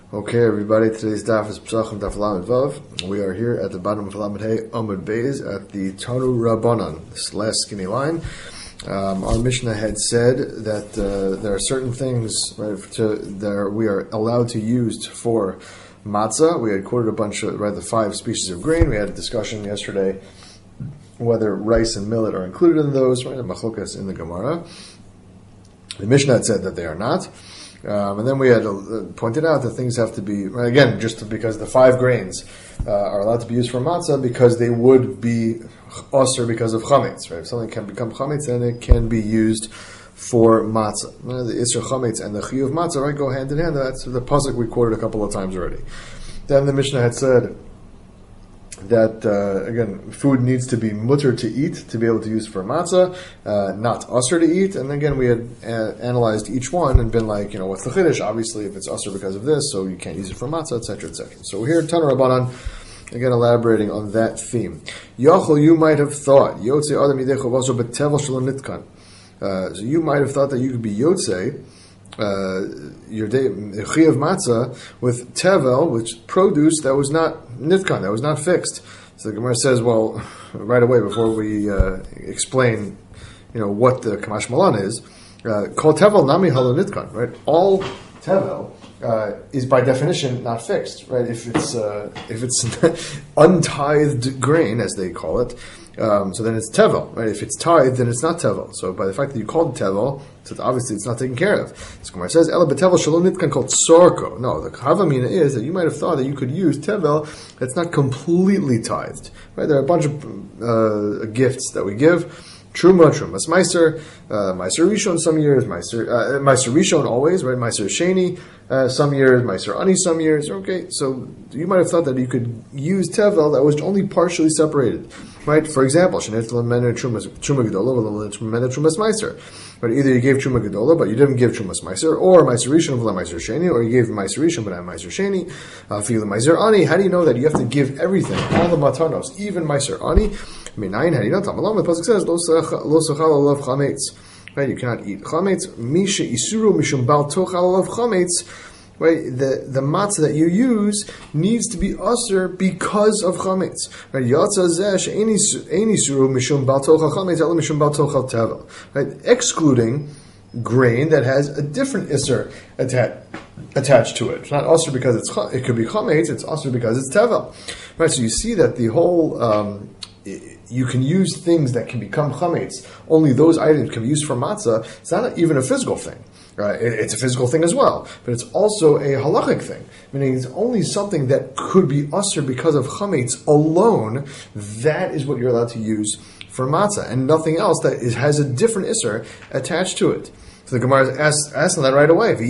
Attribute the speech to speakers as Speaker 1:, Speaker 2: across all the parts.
Speaker 1: Okay, everybody, today's daf is Pesachim Daf Lamed Vav. We are here at the bottom of Lamed Hey Amud Beis at the Tanu Rabbanan, this last skinny line. Our Mishnah had said that there are certain things that we are allowed to use for matzah. We had quoted a bunch of the 5 species of grain. We had a discussion yesterday whether rice and millet are included in those, the machlokas in the Gemara. The Mishnah had said that they are not. And then we had pointed out that things have to be, again, just because the 5 grains are allowed to be used for matzah because they would be osir because of chametz. Right? If something can become chametz, then it can be used for matzah. The isra chametz and the chiyuv matzah go hand in hand. That's the pasuk we quoted a couple of times already. Then the Mishnah had said that, again, food needs to be mutter to eat to be able to use for matzah, not usr to eat. And again, we had analyzed each one and been like, what's the chiddush? Obviously, if it's usr because of this, so you can't use it for matzah, etc., etc. So we're here at Tanu Rabbanan, again, elaborating on that theme. Yachol, you might have thought, Yotzei Adam Yidei Chovaso B'Tevel Shalom Nitkan. So you might have thought that you could be Yotzei, your day chiyuv matzah with tevel, which produce that was not nitkan, that was not fixed. So the Gemara says, well, right away before we explain, what the kamash malan is, kol tevel nami halo nitkan, right? All tevel is by definition not fixed, right? If it's untithed grain, as they call it. So then it's tevel, right? If it's tithed, then it's not tevel. So by the fact that you called it tevel, so obviously it's not taken care of. So Gemara says, "Ela betevel shalom nitkan called sorko." No, the havamina is that you might have thought that you could use tevel that's not completely tithed, right? There are a bunch of gifts that we give. Truma, meiser, meiser rishon some years, meiser rishon always, right? Meiser sheni some years, meiser ani some years. Okay, so you might have thought that you could use tevel that was only partially separated, right? For example, shenet lemena truma gedola, lemena trumas meiser. But either you gave truma gedola, but you didn't give trumas meiser, or meiser rishon v'la meiser sheni, or you gave meiser rishon but not meiser sheni. Fila meiser ani. How do you know that you have to give everything, all the matanos, even meiser ani? Minayin hadinat amalam. The pasuk says lo sochal alav chametz. Right, you cannot eat chametz. Misha isuru mishum bal tochal alav chametz. Right, the matzah that you use needs to be usher because of chametz. Right, yatsa zeh she'eni isuru mishum bal tochal chametz ela mishum bal tochal tevel. Right, excluding grain that has a different isser attached to it. It's not usher because it could be chametz. It's usher because it's tevel. Right, so you see that the whole you can use things that can become chametz. Only those items can be used for matzah. It's not even a physical thing. Right? It's a physical thing as well, but it's also a halachic thing. Meaning it's only something that could be usher because of chametz alone. That is what you're allowed to use for matzah, and nothing else that has a different isser attached to it. So the Gemara asks on that right away.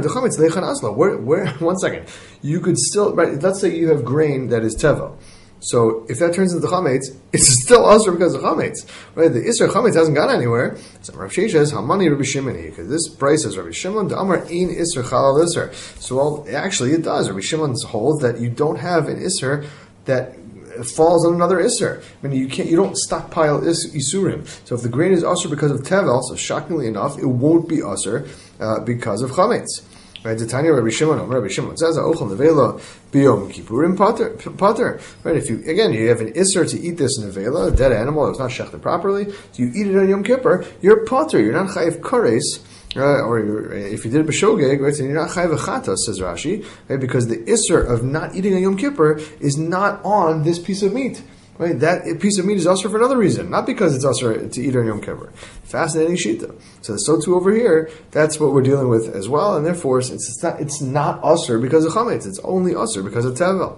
Speaker 1: Where? 1 second. You could still, right? Let's say you have grain that is tevel. So if that turns into chametz, it's still usher because of chametz, right? The isser chametz hasn't gone anywhere. So Rav Sheshes says, "Hamani Rabbi Shimon," because this price is Rabbi Shimon. The Amar ein isser chalal isser. So well, actually, it does. Rabbi Shimon holds that you don't have an isser that falls on another isser. I mean, you don't stockpile isurim. So if the grain is usher because of tevel, so shockingly enough, it won't be usher because of chametz. Right, the Tanya Rabbi Shimon says, "Ochel nevela biyom kippurim pater." Right, if you have an isser to eat this nevela, a dead animal that was not shechted properly, so you eat it on Yom Kippur, you're pater. You're not chayiv kares, or if you did it b'shogeg, right, then you're not chayiv chatas, says Rashi, right, because the isser of not eating on Yom Kippur is not on this piece of meat. Right, that piece of meat is usher for another reason, not because it's usher to eat on Yom Kippur. Fascinating shita. So too over here, that's what we're dealing with as well, and therefore it's not usher because of chametz. It's only usher because of tevel.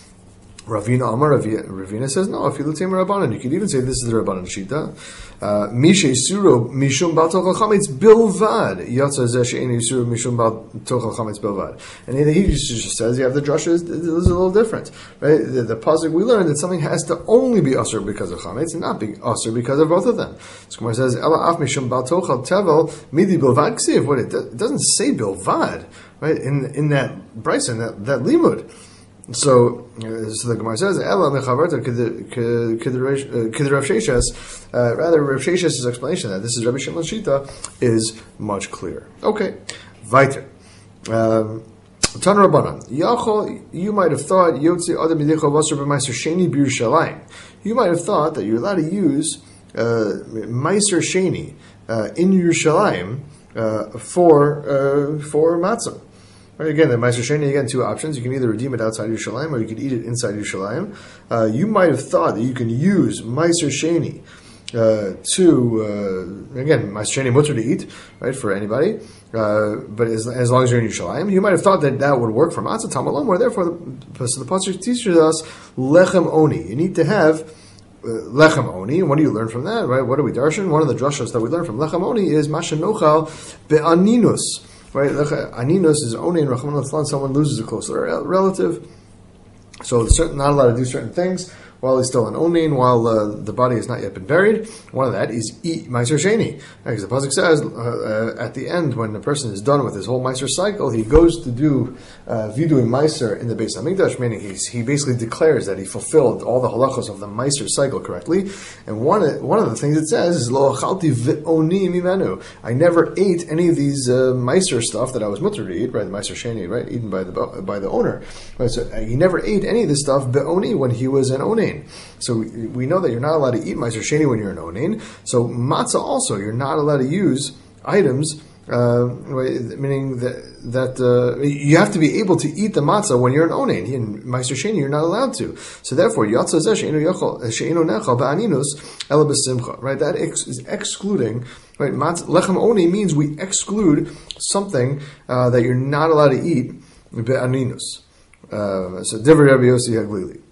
Speaker 1: Ravina says no. If you look at Rabbanan, you could even say this is the Rabbanan shita. Misha isuro mishum bal tochal chametz bilvad. Yatsa zeh she'eni isuro mishum bal tochal chametz bilvad. And he just says you have the drasha is a little different, right? The pasuk we learned that something has to only be usher because of chametz and not be usher because of both of them. So Gemara says ela af mishum bal tochal tevel midi bilvad ksiv. What it doesn't say bilvad, right? In that brisa, in that limud. So the Gemara says, "Ela mechavarta kid Rav Sheshes." Rather, Rav Sheshes' explanation that this is Rabbi Shimon Shita is much clearer. Okay, weiter. Tana Rabbanan, Yachol, you might have thought, Yotzi Adam Yidicha Vasar B'Maiser Sheni B'Yerushalayim. You might have thought that you're allowed to use Maiser Sheni in Yerushalayim for matzah. Right, again, the Maiser Sheni, again, two options. You can either redeem it outside Yerushalayim or you could eat it inside Yerushalayim. You might have thought that you can use Maiser Sheni again, Maiser Sheni mutter to eat, right, for anybody. But as long as you're in Yerushalayim, you might have thought that would work for matzah tamalom, or therefore the pasuk teaches us lechem oni. You need to have lechem oni. And what do you learn from that? Right? What do we darshan? One of the drashos that we learn from lechem oni is mashanochal be'aninus. Right? Aninus is oni and rachman al-Tzlan. Someone loses a close relative, so not allowed to do certain things while he's still an onin, while the body has not yet been buried. One of that is eat Maiser Sheni. Because the pasuk says, at the end, when the person is done with his whole Maiser cycle, he goes to do Vidui Maiser in the Beis HaMikdash, meaning he basically declares that he fulfilled all the halachos of the Maiser cycle correctly. And one of the things it says is, Lo achalti v'oni mimenu. I never ate any of these Maiser stuff that I was mutter to eat, right? The Maiser Sheni, right? Eaten by the owner. Right? So he never ate any of this stuff be'oni when he was an onin. So we know that you're not allowed to eat Maiser Sheni when you're an onin. So matzah also, you're not allowed to use items, meaning that you have to be able to eat the matzah when you're an onin. In Maiser Sheni, you're not allowed to. So therefore, yatzah zeh she'eino nechal ba'aninus ela b'simcha. Right, that is excluding. Right, lechem oni means we exclude something that you're not allowed to eat be'aninus. So divrei Rabbi Yossi Haglili.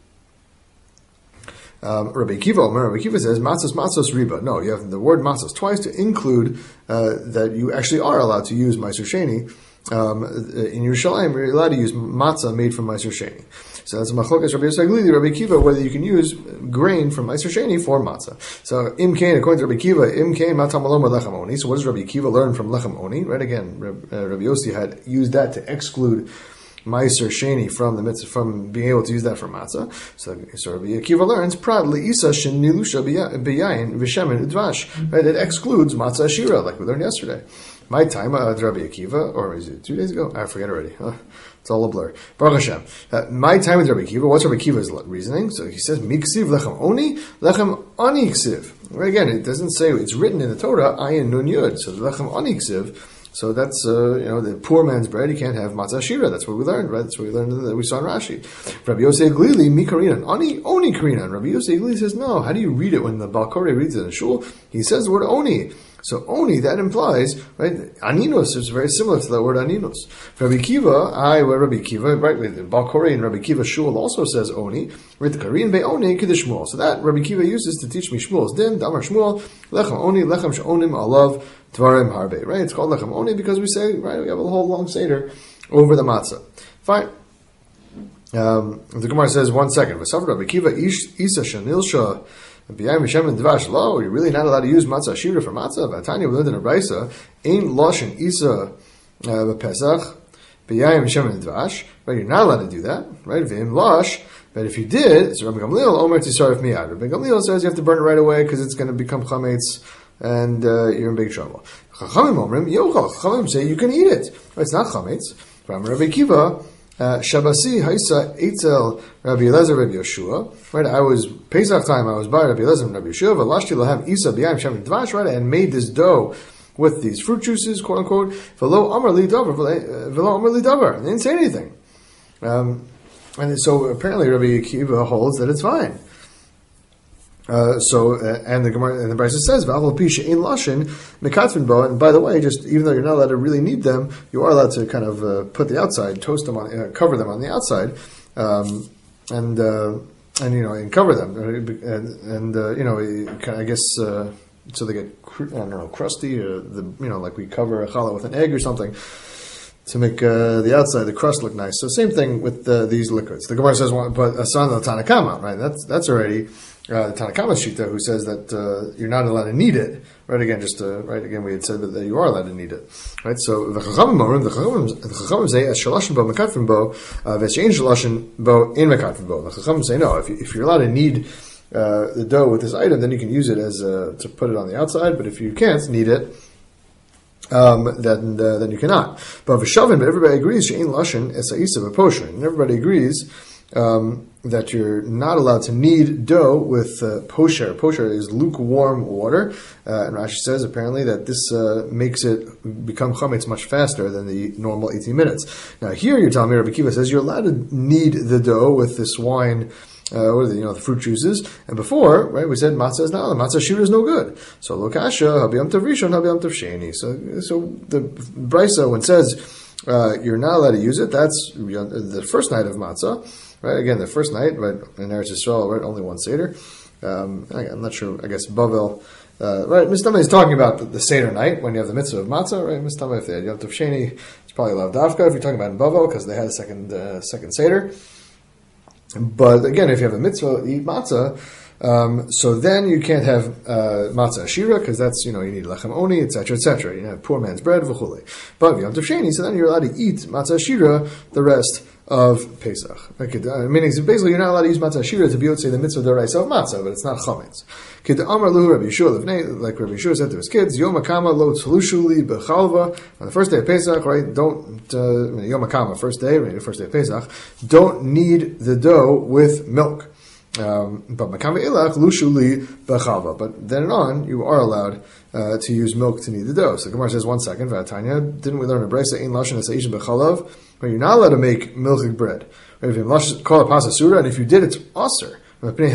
Speaker 1: Rabbi Akiva says matzos riba. No, you have the word matzos twice to include that you actually are allowed to use Maiser Sheni in Yerushalayim. You're allowed to use matzah made from Maiser Sheni. So that's a machlokas Rabbi Yossi Haglili, Rabbi Akiva, whether you can use grain from Maiser Sheni for matzah. So im kain, according to Rabbi Akiva, im kain matam malom lechem oni. So what does Rabbi Akiva learn from lechem oni? Right, again, Rabbi Yossi had used that to exclude Maiser Sheni from the mitzvah, from being able to use that for matzah. So Rabbi Akiva learns Prat leisa shenilusha beyayin v'shemen udvash. Right, it excludes matzah ashira, like we learned yesterday. My time, Rabbi Akiva, or is it 2 days ago? I forget already. It's all a blur. Baruch Hashem. My time with Rabbi Akiva. What's Rabbi Akiva's reasoning? So he says miksiv lechem oni, lechem ani ksiv. Right, again, it doesn't say it's written in the Torah ayin nun yud. So lechem ani ksiv. So that's, the poor man's bread, he can't have matzah shira. That's what we learned, right? That's what we learned that we saw in Rashi. Rabbi Yosei Glili, mi karinan, oni karinan. Rabbi Yosei Glili says, no, how do you read it when the Baal Koreh reads it in shul? He says the word oni. So oni, that implies, right, aninos is very similar to the word aninos. Rabbi Akiva, right, with the Baal Koreh and Rabbi Akiva shul also says oni, right, the karin be oni kiddush Shmuel. So that Rabbi Akiva uses to teach me Shmuel's din, damar Shmuel, lechem oni, lechem she'onim alav, Dvarim harbe, right? It's called lechem oni because we say, right, we have a whole long seder over the matzah. Fine. The Gemara says, 1 second. V'safra Rabbi Akiva isa shenilsha b'yayim v'shem and dvash. Lo, you're really not allowed to use matzah shira for matzah. V'atanya we learned in a brisa, ein loshen isa b'pesach b'yayim v'shem and dvash. Right, you're not allowed to do that. Right, v'im losh. But if you did, so Rabbi Gamliel omer tisarif miyad. Rabbi Gamliel says you have to burn it right away because it's going to become chametz. And you're in big trouble. Chachamim say you can eat it. It's not chametz. From Rabbi Akiva, Shabasi haisa etzel Rabbi Elazar Rabbi Yeshua. Right, I was Pesach time. I was by Rabbi Elazar and Rabbi Yeshua. V'lashti lahem isa b'yayim shem dvash. Right, and made this dough with these fruit juices, quote unquote. V'lo amar li davar. V'lo amar li davar. They didn't say anything. And so apparently Rabbi Akiva holds that it's fine. And the Gemara and the Brisa says, "V'aval pisha in lashin mekatfin bo." And by the way, just even though you're not allowed to really knead them, you are allowed to kind of put the outside, toast them on, cover them on the outside, and cover them, and I guess so they get crusty, like we cover a challah with an egg or something. To make the outside, the crust look nice. So same thing with these liquids. The Gemara says, but asan al Tanakama, right? That's already the Tanakama Shita, who says that you're not allowed to knead it. Right, again, again, we had said that you are allowed to knead it. Right, so the Chachamim say, as shalashin bo mekatfin bo, v'shein shalashin bo in mekatfin bo. The Chachamim say, no, if you're allowed to knead the dough with this item, then you can use it as to put it on the outside. But if you can't knead it, then you cannot. But everybody agrees she'ain lashon esaisa b'posher, and everybody agrees that you're not allowed to knead dough with posher. Posher is lukewarm water, and Rashi says apparently that this makes it become chametz much faster than the normal 18 minutes. Now here you're telling me, Rabbi Kiva says you're allowed to knead the dough with this wine, the fruit juices. And before, right, we said matzah is not allowed. Matzah shira is no good. So lokasha habiyam tav rishon habiyam tav sheni. So the brisa when it says you're not allowed to use it, that's the first night of matzah. Right, again, the first night, right, in Eretz Yisrael, right, only one Seder. I'm not sure, I guess, Bavel, right, Mistama is talking about the Seder night, when you have the mitzvah of matzah, right, Mistama, if they had Yom Tov Sheni, it's probably Lav Davka, if you're talking about in Bavel, because they had a second Seder. But again, if you have a mitzvah, eat matzah, so then you can't have matzah ashira, because that's, you need lechem oni, etc., You have poor man's bread, v'chule. But Yom Tov Sheni, so then you're allowed to eat matzah ashira the rest of Pesach. Okay, meaning basically you're not allowed to use matzah ashira to be able to say the mitzvah deraisa of matzah, but it's not chametz. Kid Amar Luhu Rabbi Yeshua Levnei, like Rabbi Yeshua said to his kids, Yom HaKama lo tzelushuli bechalva. On the first day of Pesach, right? Don't Yom HaKama, first day, right, the first day of Pesach, don't knead the dough with milk. But Makama Ilach lushuli bechalva. But then on, you are allowed to use milk to knead the dough. So the Gemara says, 1 second, Vatanya, didn't we learn a brisa ein lashon esaish bechalav? You're not allowed to make milchig bread. Right? If you call it pasa surah, and if you did, it's aser. Mipnei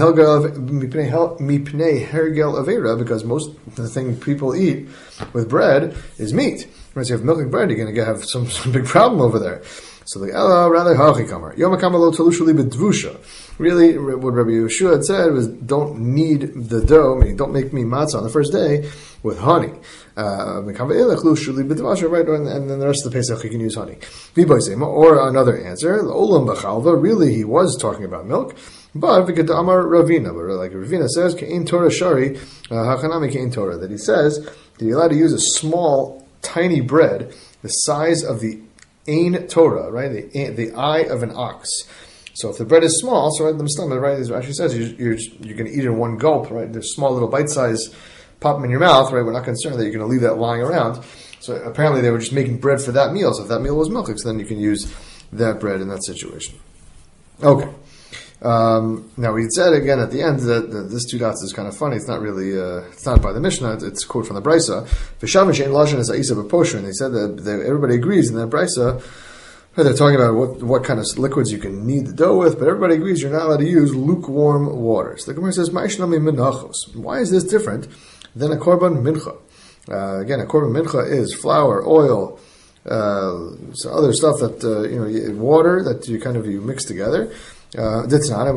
Speaker 1: hergel avera, because most of the thing people eat with bread is meat. Right? So if you have milchig bread, you're going to have some big problem over there. So the Ella rather hachi kamar yom hakama lo talushuli bedvusha. Really, what Rabbi Yeshua had said was, don't knead the dough, meaning don't make me matzah on the first day with honey. Right, and then the rest of the Pesach you can use honey. Or another answer, olam b'chalva, really he was talking about milk, but Amar Ravina, but like Ravina says, ke'in Torah shari, hachanami ke'in Torah, that he says that you're allowed to use a small, tiny bread, the size of the ein Torah, right, the eye of an ox. So if the bread is small, so right, the stomach, right, as Rashi says, you're going to eat it in one gulp, right? There's small little bite size, pop them in your mouth, right? We're not concerned that you're going to leave that lying around. So apparently they were just making bread for that meal. So if that meal was milk, so then you can use that bread in that situation. Okay. Now we said again at the end that this 2 dots is kind of funny. It's not really, it's not by the Mishnah. It's a quote from the Brisa. V'shav she'en lashon es ha'isa b'posher, and they said that everybody agrees in that Brisa. They're talking about what kind of liquids you can knead the dough with, but everybody agrees you're not allowed to use lukewarm water. So the Gemara says, "Ma'ishnami minachos." Why is this different than a korban mincha? Again, a korban mincha is flour, oil, so other stuff that water that you mix together. And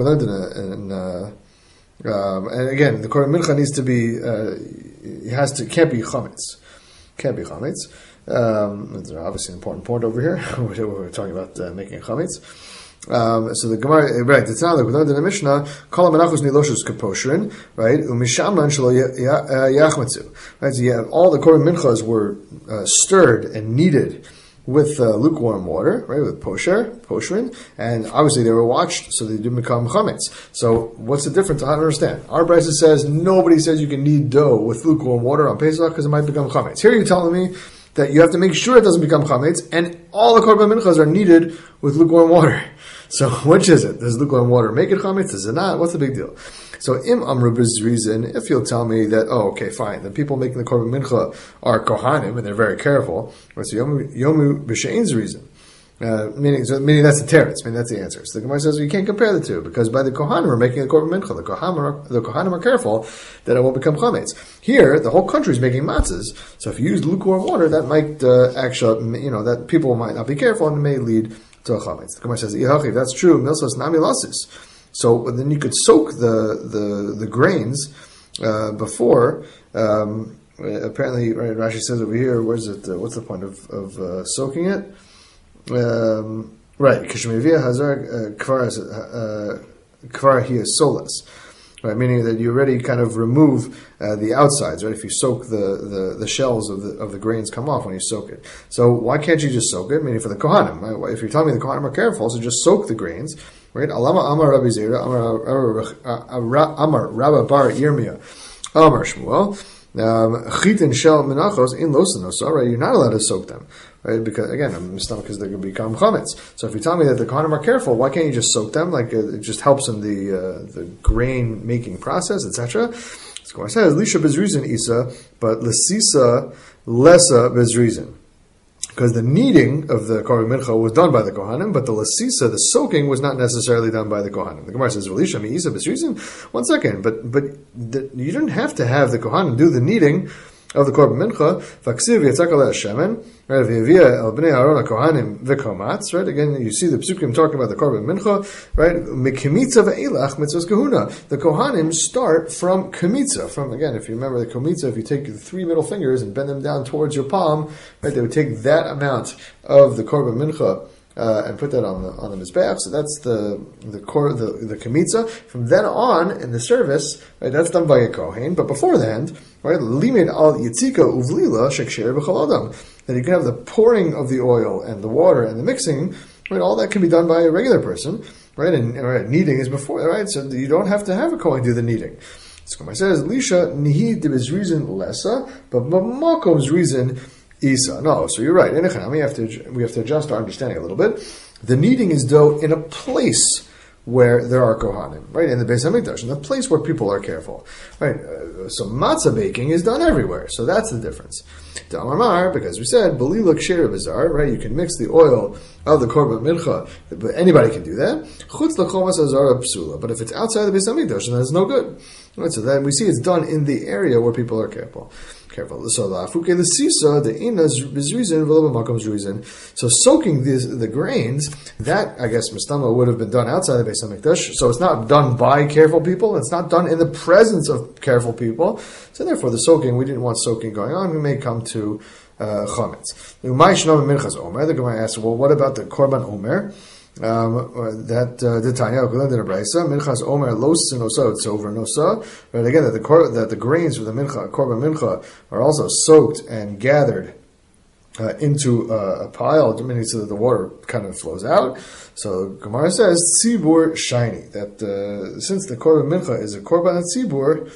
Speaker 1: again, the korban mincha needs to be can't be chametz. Can't be chametz. It's obviously an important point over here. We're talking about making chametz. So the Gemara, right? It's not like without the Mishnah. Kol menachos niloshus kaposhrin, right? Umishamlan shelo yachmetzu, right? So yeah, all the korban minchas were stirred and kneaded with lukewarm water, right? With poshrin, and obviously they were watched, so they didn't become chametz. So what's the difference? I don't understand. Our brisa says nobody says you can knead dough with lukewarm water on Pesach because it might become chametz. Here you're telling me that you have to make sure it doesn't become chametz, and all the korban minchas are kneaded with lukewarm water. So which is it? Does lukewarm water make it chametz? Does it not? What's the big deal? So im amru reason, if you'll tell me that, okay, fine, the people making the korban mincha are kohanim and they're very careful. So yomu b'shein's reason. Meaning that's the teretz. That's the answer. So the Gemara says you can't compare the two because by the kohanim are making a korban mincha. The kohanim are careful that it won't become chametz. Here, the whole country is making matzahs. So if you use lukewarm water, that might actually, that people might not be careful and it may lead to a chametz. The Gemara says, if that's true, milsos nami lasis. So then you could soak the grains before. Apparently, right, Rashi says over here, where's it? What's the point of soaking it? Right, Kishmevia Hazar Kvar here solas. Right, meaning that you already kind of remove the outsides, right? If you soak the shells of the grains come off when you soak it. So why can't you just soak it? Meaning for the kohanim, right? If you're telling me the kohanim are careful, so just soak the grains, right? Alama Amar Rabbi Zera Amar Rabba Bar Yirmiyah Amar Shmuel. Chitin shel menachos in losanosa, right? You're not allowed to soak them, right? Because again, because they're going to become chametz. So if you tell me that the kohanim are careful, why can't you just soak them? Like it just helps in the grain making process, etc. So I says lisha bezrizin isa, but lesisa lesa bezrizin. Because the kneading of the korban mincha was done by the kohanim, but the lasisa, the soaking, was not necessarily done by the kohanim. The Gemara says, "V'lisha mi'isa b'srizin." 1 second, but you didn't have to have the kohanim do the kneading of the korban mincha. V'aksiv yitzak aleh shemen, right? V'yavia el bnei Aaron kohanim v'komatz, right? Again, you see the psukim talking about the korban mincha, right? Mikimitza ve'elach mitzvos kahuna. The kohanim start from kemitza. From again, if you remember the kemitza, if you take the 3 middle fingers and bend them down towards your palm, right? They would take that amount of the korban mincha. And put that on the mizbeach. So that's the kemitza. From then on in the service, right, that's done by a kohen. But beforehand, right, limed al yitzika uvlila sheksher b'chol adam. That you can have the pouring of the oil and the water and the mixing. Right, all that can be done by a regular person. Right, and right, kneading is before. Right, so you don't have to have a kohen do the kneading. So it says lisha nihi dibis reason lesa, but makom's reason. Isa. No, so you're right. We have to adjust our understanding a little bit. The kneading is dough in a place where there are kohanim, right? In the Beis Hamikdash, in the place where people are careful, right? So matzah baking is done everywhere. So that's the difference. The Amar, because we said belila kshera bizar, right? You can mix the oil of the korban mincha, but anybody can do that. Chutz lachomas azara psula, but if it's outside the Beis Hamikdash, then it's no good. Right? So then we see it's done in the area where people are careful. So the afuke the sisa the inas bizrizin v'lo b'makom zrizin. So soaking the grains, that I guess mistama would have been done outside the Beis Hamikdash. So it's not done by careful people. It's not done in the presence of careful people. So therefore, the soaking, we didn't want soaking going on. We may come to chametz. The Gemara asks, well, what about the korban omer? The Tanya the Braysa minchas omer los sinosa it's over nosa. Right, again that the grains of the mincha korban mincha are also soaked and gathered into a pile, meaning so that the water kind of flows out. So Gemara says tzibur shiny, that since the korban mincha is a korban tzibur,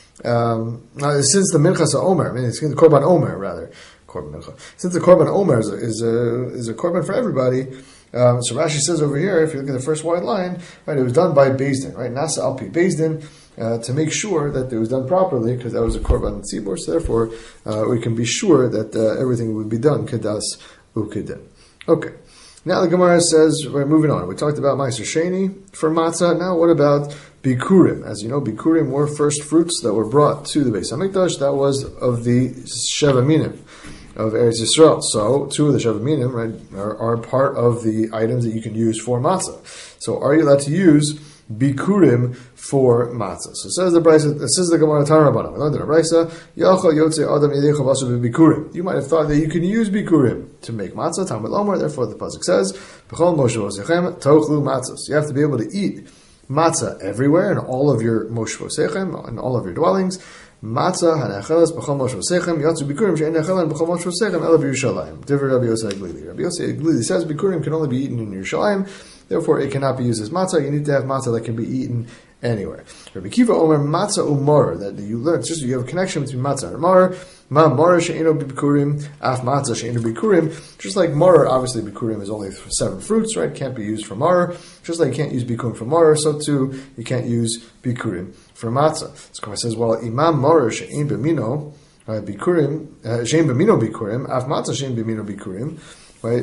Speaker 1: since the minchas omer, I mean it's the korban omer rather korban mincha. Since the korban omer is a korban for everybody. So Rashi says over here, if you look at the first white line, right, it was done by Beis Din, right? Nasa alpi Beis Din, to make sure that it was done properly, because that was a korban tzibur. So therefore, we can be sure that everything would be done kedas ukedin. Okay. Now the Gemara says, right, moving on. We talked about Ma'aser Sheni for matzah. Now what about bikurim? As you know, bikurim were first fruits that were brought to the Beis Hamikdash. That was of the Sheva Minim of Eretz Yisrael. So 2 of the Sheva Minim, right, are part of the items that you can use for matzah. So are you allowed to use bikurim for matzah? So says the Braysa, says the Gemara Tanarabana. We learned in the Braysa, Yachal Yotze Adam Yedei Chavasu bikurim. You might have thought that you can use bikurim to make matzah. Talmud Lomar. Therefore, the pasuk says, B'chol Moshe Vosechem Tochlu Matzos. You have to be able to eat matzah everywhere in all of your Moshe Vosechem, in all of your dwellings. Matzah hanechelas b'chol moshe v'sechem yatzu bikurim she'en nechelan b'chol moshe v'sechem ela b'Yerushalayim. Divrei Rabbi Yosei Glili. Rabbi Yosei Glili says bikurim can only be eaten in Yerushalayim, therefore it cannot be used as matzah. You need to have matzah that can be eaten anywhere. Rabbi Kiva Omer matzah umar, that you learn. It's just you have a connection between matzah and mar. Ma mar she'eno bikurim af matzah she'eno bikurim. Just like mar, obviously bikurim is only 7 fruits, right? Can't be used for mar. Just like you can't use bikurim for mar, so too you can't use bikurim for matzah. So Gemara says, well, imam mar she'en b'mino bikurim she'en b'mino bikurim af matzah she'en b'mino bikurim. Right?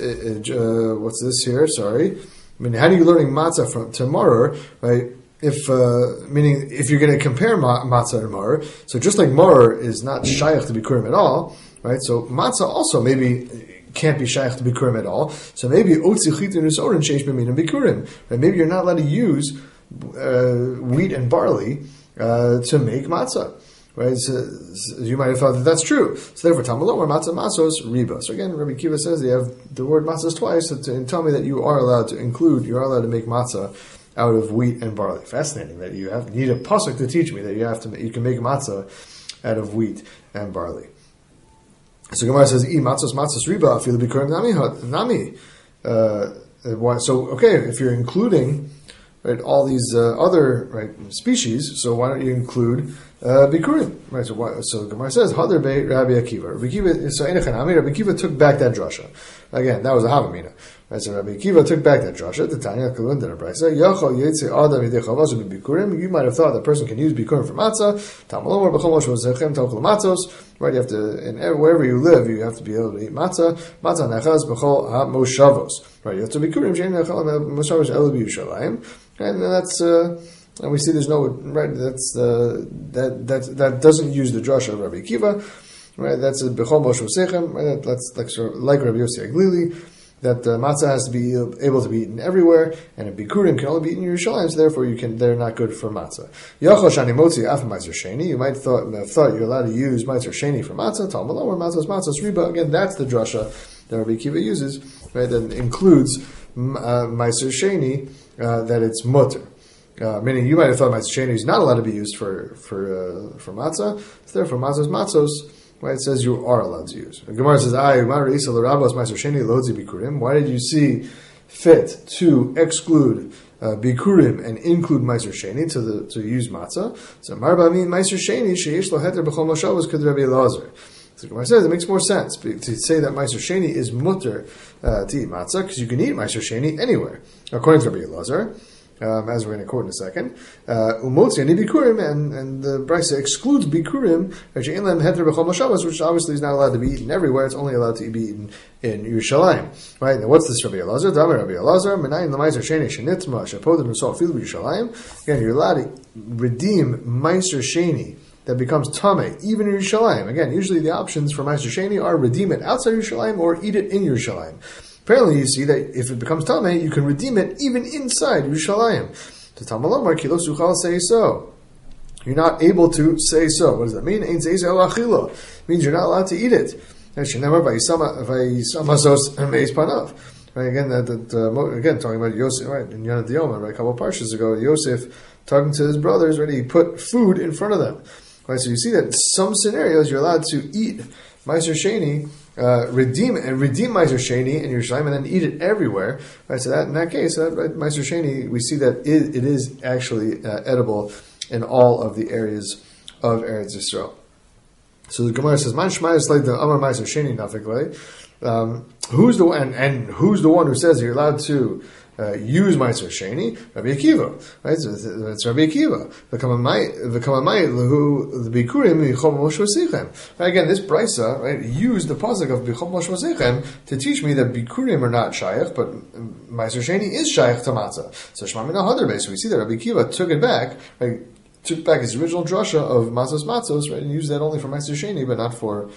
Speaker 1: What's this here? Sorry. I mean, how are you learning matzah from tomorrow? Right? If meaning if you're going to compare matzah and mar, so just like mar is not shaykh to bikurim at all, right? So matzah also maybe can't be shaykh to bikurim at all. So maybe otzi chitin usorin sheish b'minam bikurim. Right? Maybe you're not allowed to use wheat and barley to make matzah. Right? So you might have thought that that's true. So therefore, Talmud Lomar matzah matzos riba. So again, Rabbi Kiva says they have the word matzahs twice to tell me that you are allowed to make matzah out of wheat and barley. Fascinating that you need a pasuk to teach me that you can make matzah out of wheat and barley. So Gemara says, "I matzos riba afilu bikurim nami." So okay, if you're including right all these other right species, so why don't you include Bikurim. Right, so the Gemara says, Hadar Be Rabbi Akiva. Rabbi Akiva took back that drasha. Again, that was a Havamina. Right, so Rabbi Akiva took back that drasha. The Tanya Kalun Dana Brisa. Yachol Yetze Adam Yidei Chavazu Bikurim. You might have thought that person can use Bikurim for matzah. Tamalomar B'chol Moshe V'zechem Tochel Matzos. Right, you have to, wherever you live, you have to be able to eat matzah. Matzah Nechaz B'chol HaMoshavos. Right, you have to Bikurim Shein Nechal Moshavos Elu B'Yushalayim. And that's, and we see there's no, right, that doesn't use the drasha of Rabbi Akiva, right, that's a Bechol Moshe V'sechem, right, that's like Rabbi Yossi Aglili, that matzah has to be able to be eaten everywhere, and a bikurim can only be eaten in Yerushalayim, so therefore they're not good for matzah. Yachol shani motzi af ma'aser sheni, you might have thought you're allowed to use ma'aser sheni for matzah, talmud lo, or matzah's riba, again, that's the drasha that Rabbi Akiva uses, right, that includes ma'aser sheni, that it's mutter. Meaning, you might have thought Ma'aser Sheni is not allowed to be used for matzah. So therefore, matzos, right? It says you are allowed to use. The Gemara says, why did you see fit to exclude bikurim and include Ma'aser Sheni to use matzah? So Marba mean Ma'aser Sheni sheyesh lo heter b'chol moshavos k'd Rabbi Elazar. So the Gemara says it makes more sense to say that Ma'aser Sheni is mutter to eat matzah because you can eat Ma'aser Sheni anywhere, according to Rabbi Elazar. As we're going to quote in a second, umotzi ani bikurim, and the Brisa excludes bikurim, which obviously is not allowed to be eaten everywhere. It's only allowed to be eaten in Yerushalayim. Right? Now, what's this Rabbi Elazar? Damar Rabbi Elazar, menayin l'maiser sheni shenitma shapodim n'sol filu b'Yerushalayim. Again, you're allowed to redeem maiser sheni that becomes tameh even in Yerushalayim. Again, usually the options for maiser sheni are redeem it outside Yerushalayim or eat it in Yerushalayim. Apparently, you see that if it becomes tameh, you can redeem it even inside Yerushalayim. To Tamalomar kilo suchal say so. You're not able to say so. What does that mean? Ein zei el achila. Means you're not allowed to eat it. Shenemar vayisamasos meis panav. Right, again, again talking about Yosef, right, in Yonah Dioma, right, a couple of parshas ago, Yosef talking to his brothers, right, he put food in front of them. Right, so you see that in some scenarios you're allowed to eat Ma'aser Sheni, redeem Ma'aser Sheni in Yerushalayim, and then eat it everywhere. Right, so that in that case, Ma'aser Sheni, we see that it is actually edible in all of the areas of Eretz Yisrael. So the Gemara says, "Man shmayis like the Amar Ma'aser Sheni nafiklei." Who's the one? And who's the one who says you're allowed to use Ma'aser Sheni? Rabbi Akiva, right? So it's Rabbi Akiva. Right, again, this brisa, right, used the pasuk of B'chol Moshe V'sechem to teach me that bikurim are not shaykh, but Ma'aser Sheni is shaykh to matzah. So Shema Mina Hadar Beis. So we see that Rabbi Akiva took it back, right? Took back his original drasha of matzos, right, and used that only for Ma'aser Sheni, but not for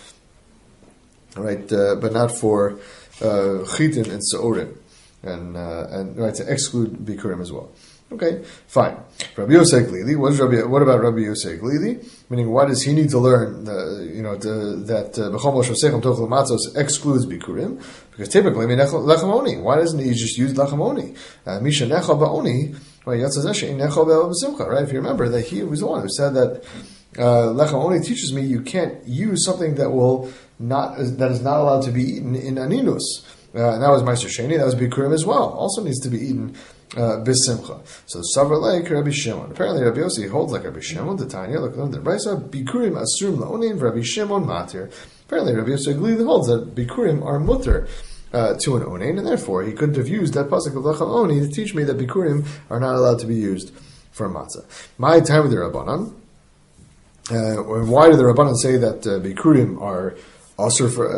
Speaker 1: chitin and seorim. And right, to exclude bikurim as well. Okay, fine. Rabbi Yosei Glili. What about Rabbi Yosei Glili? Meaning, why does he need to learn? That B'chol Moshe V'sechem Tochel Matzos excludes bikurim? Because typically, lechem oni. Why doesn't he just use lechem oni? Misha nechal ba'oni. Right? If you remember that he was the one who said that lechem oni teaches me you can't use something that is not allowed to be eaten in aninus. And that was Ma'aser Sheni, that was bikurim as well. Also needs to be eaten bisimcha. So Savra like Rabbi Shimon. Apparently Rabbi Yossi holds like Rabbi Shimon. The Tanya, look at the Brisa, bikurim asrum laonin Rabbi Shimon matir. Apparently Rabbi Yossi Glili holds that bikurim are mutter to an onin, and therefore he couldn't have used that pasuk of lechem oni to teach me that bikurim are not allowed to be used for matzah. My time with the Rabbanan. Why do the Rabbanan say that bikurim are Asur for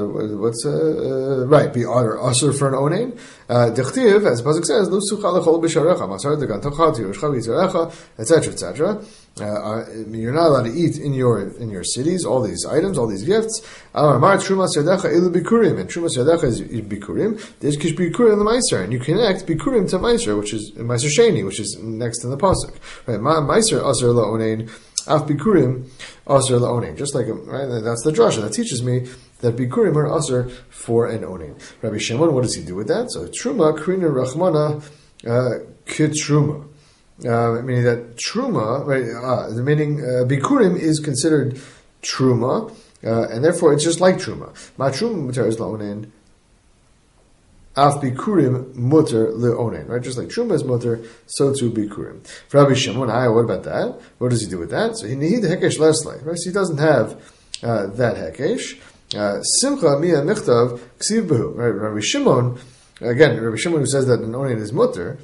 Speaker 1: Asur for an onain. Dechtiv, as the pasuk says, Lo sucha lechol b'sharecha, masar degan tochal tirushcha v'yizarecha, etc., etc. You're not allowed to eat in your cities all these items, all these gifts. Amar mar trumas yadecha ilu bikurim, and trumas yadecha is bikurim. There's kish bikurim the meiser, and you connect bikurim to meiser, which is meiser sheni, which is next to the pasuk. Right, meiser asur la onain. Af bikurim asur la'onin. Just like, right, that's the drasha that teaches me that bikurim are asur for an onin. Rabbi Shimon, what does he do with that? So truma krina rachmana kitruma. Meaning that truma, right? Meaning bikurim is considered truma, and therefore it's just like truma. Ma truma mutar is la'onin. Af bikurim mutter leonen, right? Just like truma is mutter, so too bikurim. For Rabbi Shimon, what about that? What does he do with that? So he need hekesh leslay, right? So he doesn't have that hekesh. Simcha miya michtav ksiv behu, right? Rabbi Shimon, again, Rabbi Shimon who says that an onen is mutter,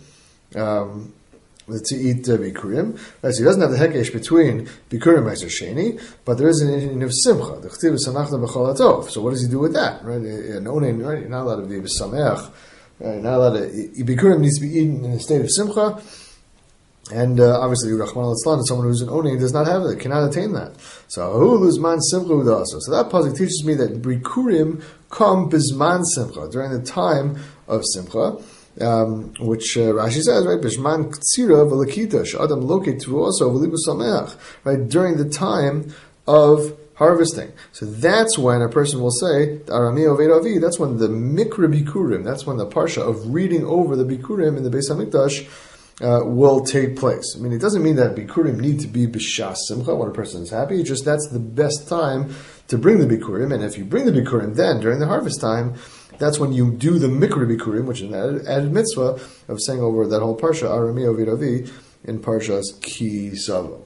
Speaker 1: to eat bikurim, right? So he doesn't have the hekesh between bikurim and sheni, but there is an inyan of simcha. The chtiv is sanachna b'chol hatov. So what does he do with that? Right? An onen, right? You're not allowed to be b'sameach. Right? You're not allowed to. Bikurim needs to be eaten in a state of simcha, and obviously Rachman al-Islam, someone who's an onen does not have it, cannot attain that. So who luzman simcha also. So that pasuk teaches me that bikurim come bizman simcha, during the time of simcha. Which Rashi says, right, Bishman Ktsira Velakita Shadam Loket also Velibu Sameach, right, during the time of harvesting. So that's when a person will say, Arami Oved, that's when the Mikra Bikurim, that's when the Parsha of reading over the Bikurim in the Beis HaMikdash will take place. I mean, it doesn't mean that Bikurim need to be B'shas Simcha when a person is happy, it's just that's the best time to bring the Bikurim, and if you bring the Bikurim then, during the harvest time, that's when you do the Mikra Bikurim, which is an added mitzvah of saying over that whole Parsha, Arami Oved in Parshas Ki Savo.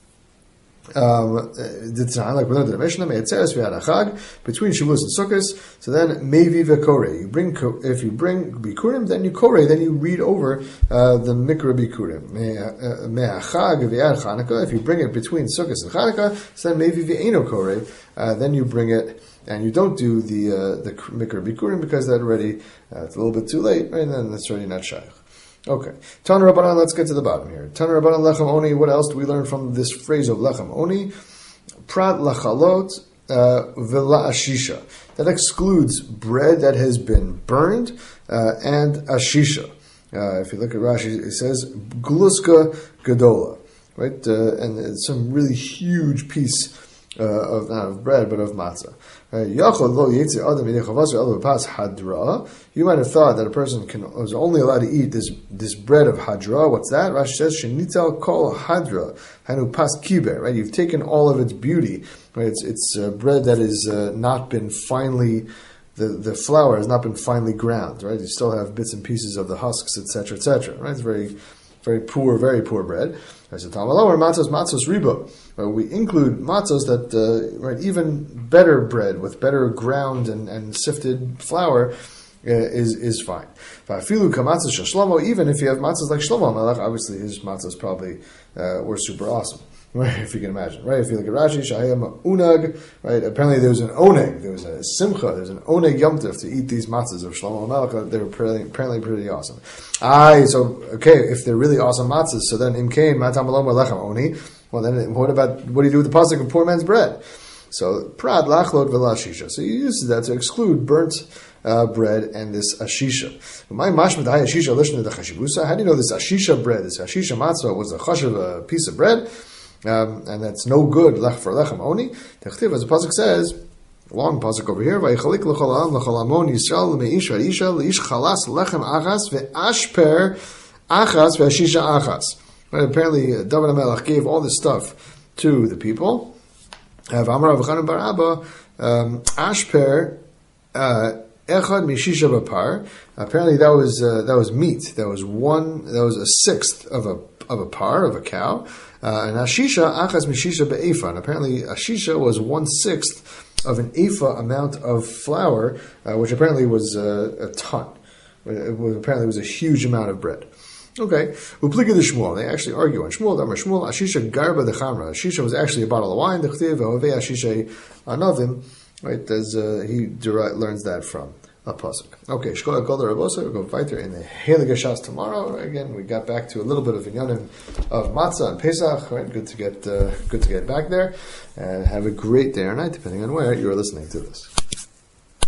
Speaker 1: Like we learned in the Mishnah, between Shavuos and Sukkot. So then Mevi v'Korei. If you bring Bikurim, then you Korei, then you read over the Mikra Bikurim. Me'achag v'yad Chanukah. If you bring it between Sukkot and Chanukah, so then Mevi v'Eino Korei. Then you bring it, and you don't do the Mikra Bikurim because that already it's a little bit too late, right? And then that's already not shaykh. Okay. Tana Rabbanan, let's get to the bottom here. Tana Rabbanan lechem oni, what else do we learn from this phrase of lechem oni? Prat lachalot v'la ashisha. That excludes bread that has been burned and ashisha. If you look at Rashi, it says gluska gadola, right? And it's some really huge piece of not of bread, but of matzah. You might have thought that a person was only allowed to eat this bread of hadra. What's that? Rashi says, "Shenital kol hadra hanu pas kiber." Right? You've taken all of its beauty. Right? It's bread that is not been finely. The flour has not been finely ground. Right? You still have bits and pieces of the husks, etc., etc. Right? It's very, very poor bread. I said, matzos riba. We include matzos that, right, even better bread with better ground and sifted flour is fine. Even if you have matzos like Shlomo Melech, obviously his matzos probably were super awesome. Right, if you can imagine, right? If you look at Rashi, Shahayam Unag, right? Apparently there was an oneg, there was a simcha, there was an oneg yomtiv to eat these matzahs of Shlomo Melech. They were apparently pretty awesome. So okay, if they're really awesome matzahs, so then imkein matam alom lechem oni. Well, then what do you do with the pasuk of poor man's bread? So prad lachlot v'lashisha. So you use that to exclude burnt bread and this ashisha. My mashma d'hay ashisha lishna the chashibusa. How do you know this ashisha bread, this ashisha matzah was a chashiv piece of bread? And that's no good for lechem oni. Techtiv, as the pasuk says, long pasuk over here, vaychalik l'chol ha'am l'chol amon Yisrael l'meish v'isha l'Ish chalas lechem achas ve'ashper achas ve'ashisha achas. Right, apparently, David HaMelech gave all this stuff to the people. V'amar Avchanan bar Abba ashper echad mishisha b'par. Apparently, that was meat. That was a sixth of a par of a cow. And ashisha achas mishisha be'efa. And apparently, ashisha was 1/6 of an ephah amount of flour, which apparently was a ton. Apparently, it was a huge amount of bread. Okay, Uplika the Shmuel. They actually argue on Shmuel. Damar Shmuel ashisha garba the chamra. Ashisha was actually a bottle of wine. The chtiv ve'ovei ashisha anavim. Right, as he learns that from a pasuk. Okay, Shkola Kol Rabosa. We'll go weiter in the Heilige Shas tomorrow. Again, we got back to a little bit of inyanim of matzah and Pesach. Right, good to get back there, and have a great day or night, depending on where you're listening to this.